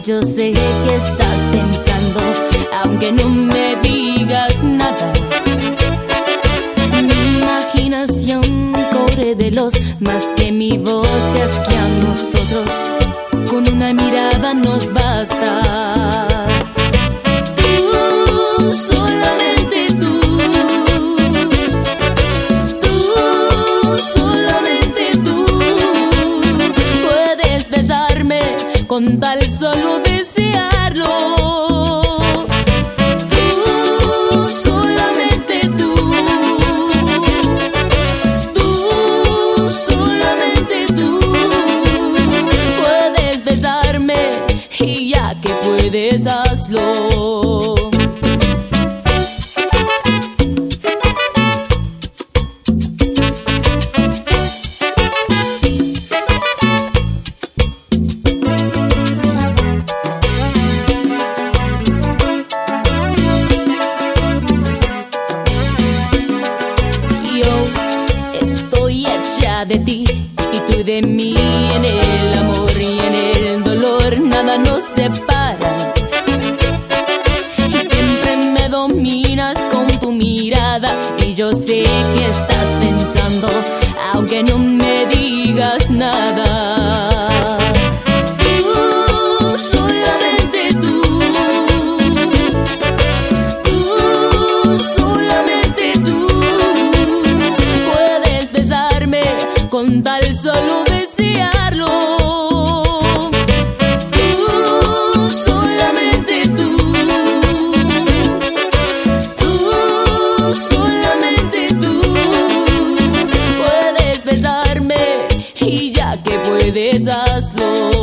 yo sé que estás pensando, aunque no me digas nada. Mi imaginación corre veloz, más que mi voz, es que a nosotros con una mirada nos basta. Tú, solamente tú, solamente tú, puedes besarme con tal solo desearlo. Tú, solamente tú, solamente tú, puedes besarme y ya que puedes hazlo. De ti y tú de mí, en el amor y en el dolor nada nos separa. Y siempre me dominas con tu mirada y yo sé que estás pensando, aunque no me digas nada. Tú, solamente tú, solamente tú, puedes besarme con tal solo desearlo. Tú, solamente tú, solamente tú, puedes besarme y ya que puedes hazlo.